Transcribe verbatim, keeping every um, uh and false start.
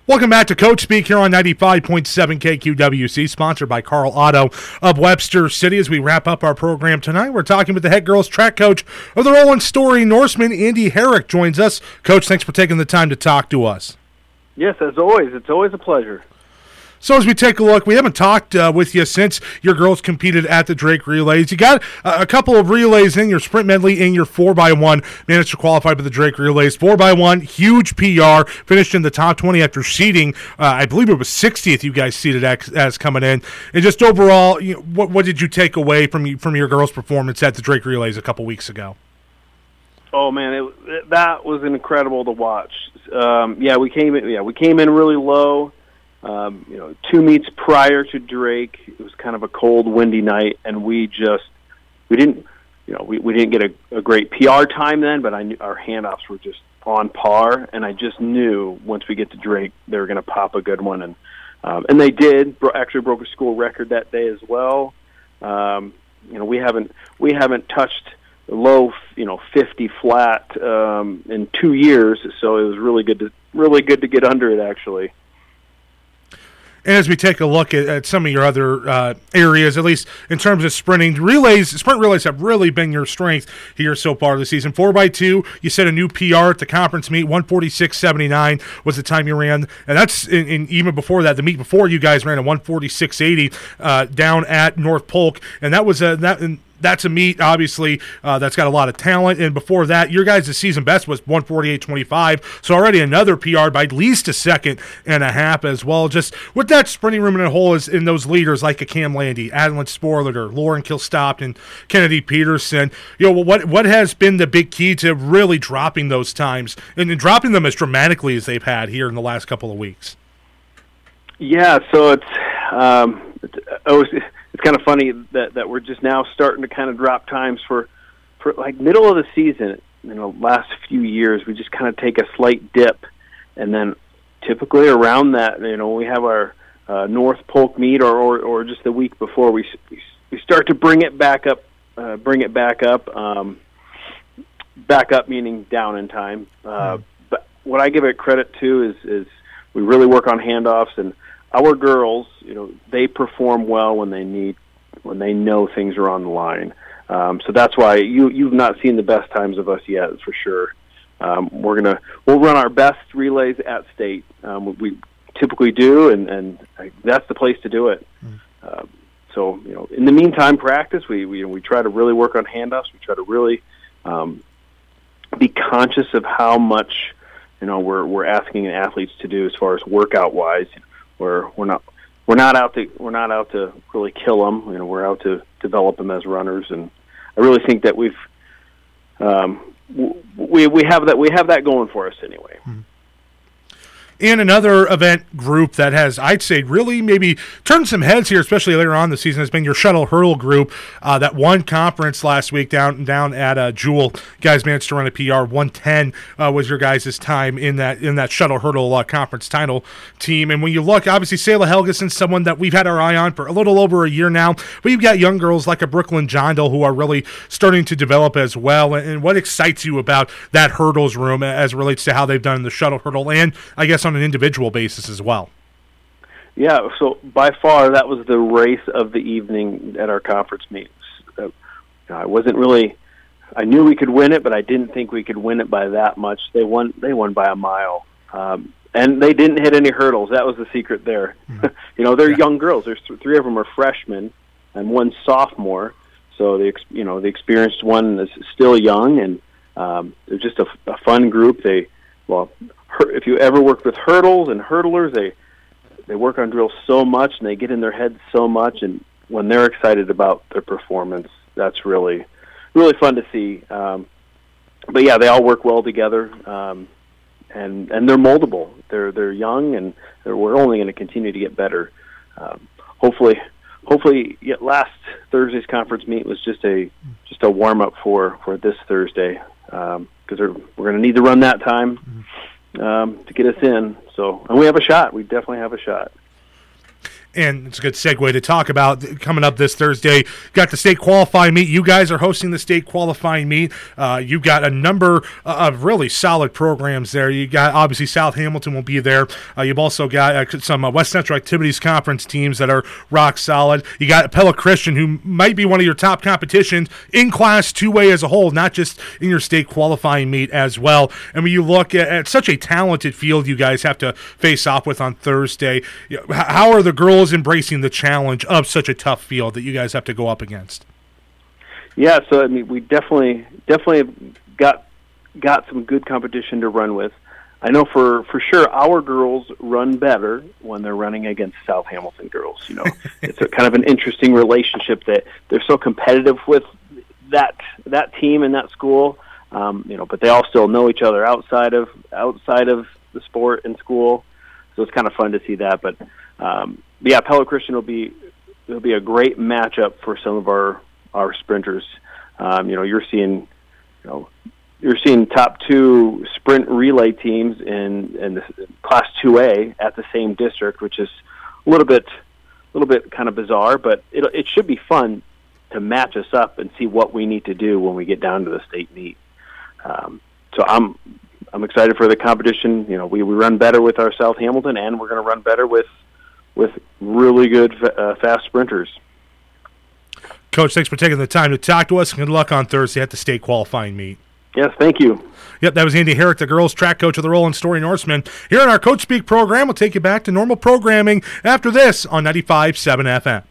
Welcome back to Coach Speak here on ninety-five point seven K Q W C, sponsored by Carl Auto of Webster City. As we wrap up our program tonight, we're talking with the head girls track coach of the Roland Story Norseman, Andy Herrick, joins us. Coach, thanks for taking the time to talk to us. Yes, as always. It's always a pleasure. So as we take a look, we haven't talked uh, with you since your girls competed at the Drake Relays. You got uh, a couple of relays in, your sprint medley and your four by one. Managed to qualify for the Drake Relays. four by one, huge P R. Finished in the top twenty after seeding. Uh, I believe it was sixtieth you guys seeded as, as coming in. And just overall, you know, what, what did you take away from, from your girls' performance at the Drake Relays a couple weeks ago? Oh man, it, it, that was incredible to watch. Um, yeah, we came in. Yeah, we came in really low. Um, you know, two meets prior to Drake, it was kind of a cold, windy night, and we just we didn't, you know, we, we didn't get a, a great P R time then, but I knew our handoffs were just on par, and I just knew once we get to Drake, they were going to pop a good one, and um, and they did. Bro- actually, broke a school record that day as well. Um, you know, we haven't we haven't touched low, you know, fifty flat um, in two years, so it was really good to really good to get under it actually. And as we take a look at, at some of your other uh, areas, at least in terms of sprinting, relays, sprint relays have really been your strength here so far this season. four by two, you set a new P R at the conference meet. one forty-six seventy-nine was the time you ran. And that's, in, in, even before that, the meet before you guys ran a one forty-six eighty uh, down at North Polk. And that was a, that, and that's a meet, obviously, uh, that's got a lot of talent. And before that, your guys' season best was one forty-eight twenty-five. So already another P R by at least a second and a half as well. Just with that sprinting room in a whole is in those leaders like a Cam Landy, Adeline Sporliter, Lauren Kilstopt, Kennedy Peterson. You know, what what has been the big key to really dropping those times and, and dropping them as dramatically as they've had here in the last couple of weeks? Yeah, so it's um, it's, oh, it's, it's kind of funny that, that we're just now starting to kind of drop times for, for like middle of the season. You know, last few years we just kind of take a slight dip, and then typically around that, you know, we have our uh, North Polk meet or, or or just the week before we we start to bring it back up, uh, bring it back up, um, back up meaning down in time. Uh, mm. But what I give it credit to is is we really work on handoffs, and our girls, you know, they perform well when they need, when they know things are on the line. Um, so that's why you you've not seen the best times of us yet, for sure. Um, we're gonna we'll run our best relays at state. Um, we typically do, and, and that's the place to do it. Mm. Uh, so you know, in the meantime, practice. We we we try to really work on handoffs. We try to really um, be conscious of how much, you know, we're we're asking athletes to do as far as workout wise. We're we're not we're not out to we're not out to really kill them. You know, we're out to develop them as runners, and I really think that we've um, we we have that we have that going for us anyway. Mm-hmm. And another event group that has, I'd say, really maybe turned some heads here, especially later on in the season, has been your shuttle hurdle group. Uh, that won conference last week down down at uh, Jewel. You guys managed to run a P R. one ten uh, was your guys' time in that in that shuttle hurdle uh, conference title team. And when you look, obviously, Sayla Helgeson, someone that we've had our eye on for a little over a year now. But you've got young girls like a Brooklyn Jondal who are really starting to develop as well. And, and what excites you about that hurdles room as it relates to how they've done in the shuttle hurdle and, I guess, on an individual basis as well? Yeah, so by far that was the race of the evening at our conference meets. Uh, I wasn't really, I knew we could win it, but I didn't think we could win it by that much. They won. They won by a mile, um, and they didn't hit any hurdles. That was the secret there. Mm-hmm. you know, they're yeah. young girls. There's th- three of them are freshmen, and one sophomore. So the ex- you know the experienced one is still young, and um, they're just a, a fun group. They well. If you ever worked with hurdles and hurdlers, they they work on drills so much and they get in their heads so much, and when they're excited about their performance, that's really really fun to see. Um, but yeah, they all work well together, um, and and they're moldable. They're they're young, and they're, we're only going to continue to get better. Um, hopefully, hopefully, yeah, last Thursday's conference meet was just a just a warm up for for this Thursday, because um, we're going to need to run that time. Mm-hmm. Um, to get us in, so and we have a shot. We definitely have a shot. And it's a good segue to talk about coming up this Thursday. Got the state qualifying meet. You guys are hosting the state qualifying meet. Uh, you've got a number of really solid programs there. You got, obviously, South Hamilton will be there. Uh, you've also got uh, some uh, West Central Activities Conference teams that are rock solid. You got Pella Christian, who might be one of your top competitions in Class two A as a whole, not just in your state qualifying meet as well. And when you look at, at such a talented field you guys have to face off with on Thursday, you know, how are the girls embracing the challenge of such a tough field that you guys have to go up against? Yeah, so I mean, we definitely definitely got got some good competition to run with. I know for, for sure our girls run better when they're running against South Hamilton girls. You know, it's a kind of an interesting relationship that they're so competitive with that that team and that school. Um, you know, but they all still know each other outside of outside of the sport and school. So it's kind of fun to see that. But um, yeah, Pella Christian will be it'll be a great matchup for some of our our sprinters. Um, you know, you're seeing, you know, you're seeing top two sprint relay teams in in the Class two A at the same district, which is a little bit a little bit kind of bizarre, but it it should be fun to match us up and see what we need to do when we get down to the state meet. Um, so I'm I'm excited for the competition. You know, we, we run better with our South Hamilton, and we're going to run better with with really good uh, fast sprinters. Coach, thanks for taking the time to talk to us. Good luck on Thursday at the state qualifying meet. Yes, thank you. Yep, that was Andy Herrick, the girls track coach of the Roland Story Norsemen. Here on our Coach Speak program, we'll take you back to normal programming after this on ninety-five point seven F M.